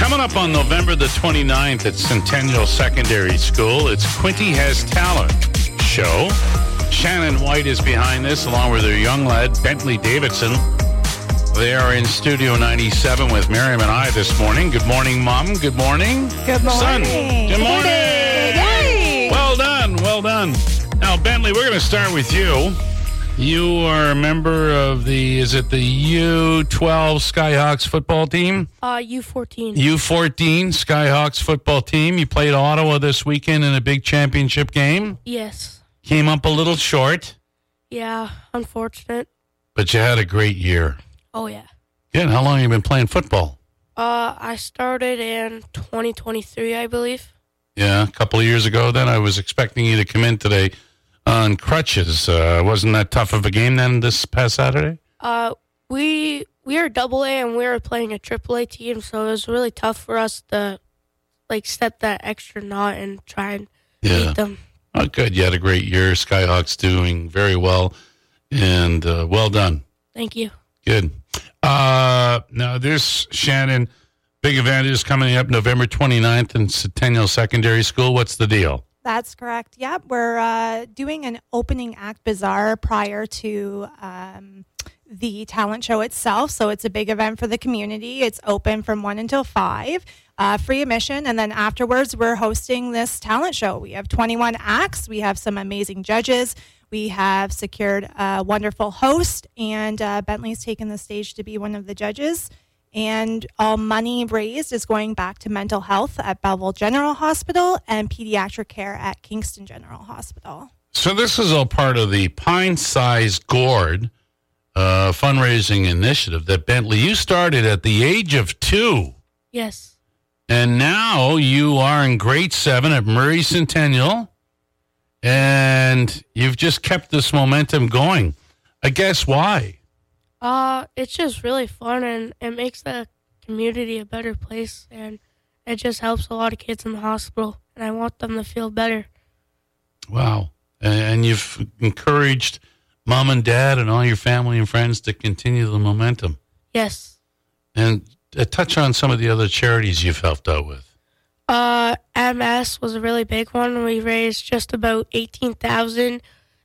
Coming up on November the 29th at Centennial Secondary School, it's Quinty Has Talent show. Shannon White is behind this, along with her young lad, Bentley Davidson. They are in Studio 97 with Miriam and I this morning. Good morning, Mom. Good morning. Good morning. Son. Good morning. Yay. Well done. Well done. Now, Bentley, we're going to start with you. You are a member of the U12 Skyhawks football team? U14. U14 Skyhawks football team. You played Ottawa this weekend in a big championship game. Yes. Came up a little short. Yeah, unfortunate. But you had a great year. Oh, yeah. Yeah, and how long have you been playing football? I started in 2023, I believe. Yeah, a couple of years ago then. I was expecting you to come in today on crutches. Wasn't that tough of a game then this past Saturday? We are AA and we were playing a AAA team, so it was really tough for us to step that extra knot and try and beat them. Oh, good. You had a great year. Skyhawks doing very well, and well done. Thank you. Good. Now, this, Shannon, big event is coming up November 29th in Centennial Secondary School. What's the deal? That's correct. Yep, we're doing an opening act bazaar prior to the talent show itself. So it's a big event for the community. It's open from 1 until 5, free admission. And then afterwards, we're hosting this talent show. We have 21 acts. We have some amazing judges. We have secured a wonderful host. And Bentley's taken the stage to be one of the judges. And all money raised is going back to mental health at Belleville General Hospital and pediatric care at Kingston General Hospital. So this is all part of the Pine-Sized Gourd fundraising initiative that Bentley, you started at the age of 2. Yes. And now you are in grade 7 at Murray Centennial, and you've just kept this momentum going. I guess why? It's just really fun, and it makes the community a better place, and it just helps a lot of kids in the hospital, and I want them to feel better. Wow. And you've encouraged Mom and Dad and all your family and friends to continue the momentum. Yes. And touch on some of the other charities you've helped out with. MS was a really big one. We raised just about $18,000.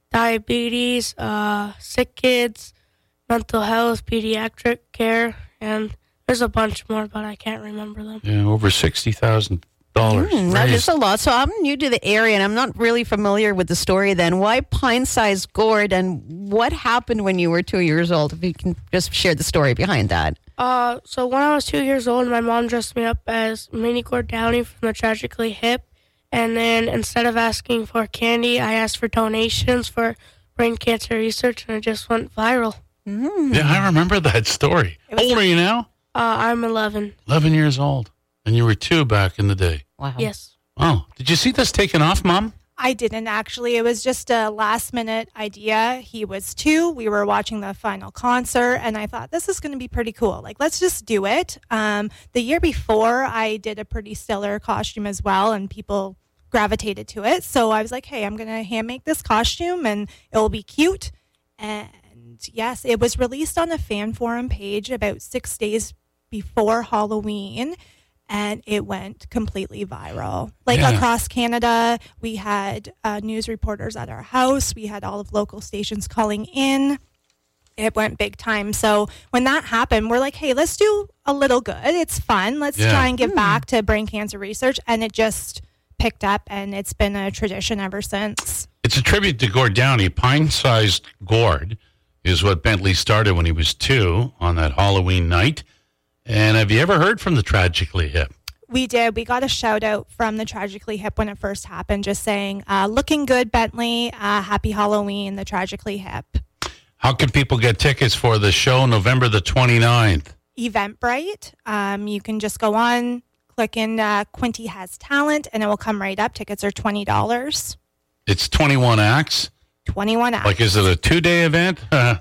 Diabetes, sick kids, mental health, pediatric care, and there's a bunch more, but I can't remember them. Yeah, over $60,000. That is a lot. So I'm new to the area, and I'm not really familiar with the story then. Why Pine-Sized Gourd, and what happened when you were 2 years old? If you can just share the story behind that. So when I was 2 years old, my mom dressed me up as Minnie Gord Downey from the Tragically Hip, and then instead of asking for candy, I asked for donations for brain cancer research, and it just went viral. Yeah, I remember that story. How old are you now? I'm 11. 11 years old. And you were 2 back in the day. Wow. Yes. Oh, did you see this taking off, Mom? I didn't actually. It was just a last-minute idea. He was 2. We were watching the final concert, and I thought, this is going to be pretty cool. Let's just do it. The year before, I did a pretty stellar costume as well, and people gravitated to it. So I was like, hey, I'm going to hand-make this costume, and it will be cute. And yes, it was released on a fan forum page about 6 days before Halloween. And it went completely viral. Across Canada, we had news reporters at our house. We had all of local stations calling in. It went big time. So when that happened, we're like, hey, let's do a little good. It's fun. Let's try and give back to brain cancer research. And it just picked up, and it's been a tradition ever since. It's a tribute to Gord Downey. Pine-Sized Gourd is what Bentley started when he was 2 on that Halloween night. And have you ever heard from the Tragically Hip? We did. We got a shout out from the Tragically Hip when it first happened, just saying, looking good, Bentley. Happy Halloween, the Tragically Hip. How can people get tickets for the show November the 29th? Eventbrite. You can just go on, click in Quinty Has Talent, and it will come right up. Tickets are $20. It's 21 acts. 21 acts. Is it a 2-day event?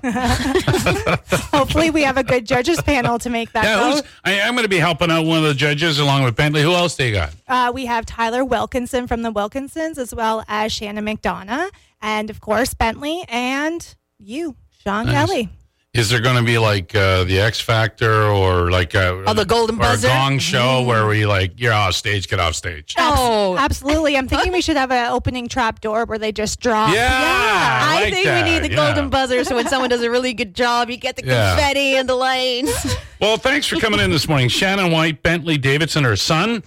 Hopefully we have a good judges panel to make that go. I'm going to be helping out one of the judges along with Bentley. Who else do you got? We have Tyler Wilkinson from the Wilkinsons, as well as Shannon McDonough, and of course Bentley and you, Sean Kelly. Is there going to be like the X Factor or like the Golden Buzzer? Or a gong show where we like, you're off stage, get off stage? Oh, Absolutely. I'm thinking we should have an opening trap door where they just drop. Yeah. I like think that. we need the golden buzzer so when someone does a really good job, you get the confetti and the lights. Well, thanks for coming in this morning. Shannon White, Bentley Davidson, her son.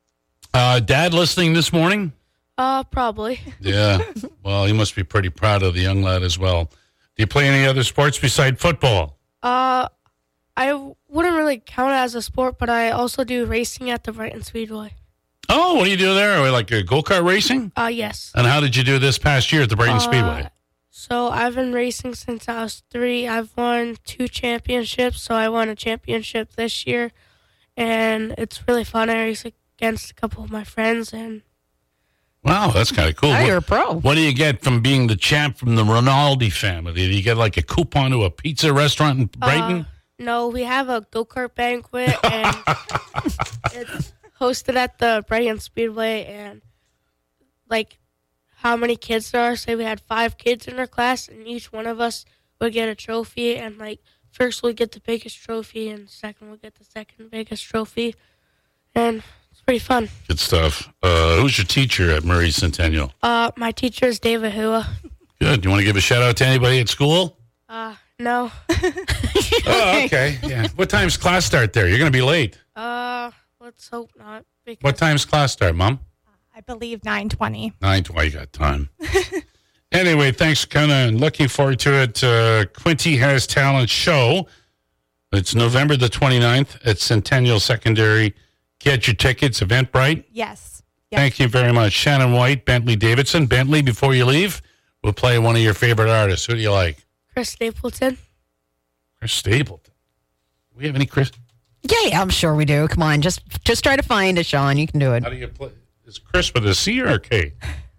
Dad listening this morning? Probably. Yeah. Well, he must be pretty proud of the young lad as well. Do you play any other sports beside football? I wouldn't really count it as a sport, but I also do racing at the Brighton Speedway. Oh, what do you do there? Like a go-kart racing? Yes. And how did you do this past year at the Brighton Speedway? So I've been racing since I was 3. I've won 2 championships, so I won a championship this year, and it's really fun. I race against a couple of my friends, and Wow, that's kind of cool. Now you're a pro. What do you get from being the champ from the Rinaldi family? Do you get like a coupon to a pizza restaurant in Brighton? no, we have a go-kart banquet, and it's hosted at the Brighton Speedway, and like how many kids there are. Say we had 5 kids in our class, and each one of us would get a trophy, and like first we'll get the biggest trophy, and second we'll get the second biggest trophy, and it's pretty fun. Good stuff. Who's your teacher at Murray Centennial? My teacher is David Hua. Good. Do you want to give a shout out to anybody at school? No. Oh, okay. Yeah. What time's class start there? You're going to be late. Let's hope not. What time's class start, Mom? I believe 9:20. 9:20. You got time. Anyway, thanks for coming and looking forward to it. Quinty Has Talent show. It's November the 29th at Centennial Secondary. Get your tickets, Eventbrite. Yes. Yep. Thank you very much. Shannon White, Bentley Davidson. Bentley, before you leave, we'll play one of your favorite artists. Who do you like? Chris Stapleton. Chris Stapleton. Do we have any Chris? Yeah, I'm sure we do. Come on, just try to find it, Sean. You can do it. How do you play? Is Chris with a C or a K?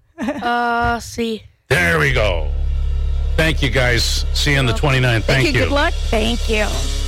C. There we go. Thank you, guys. See you on the 29th. Thank you. Good luck. Thank you.